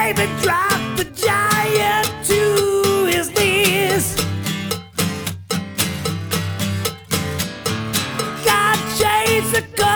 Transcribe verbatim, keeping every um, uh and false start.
David dropped the giant to his knees. God changed the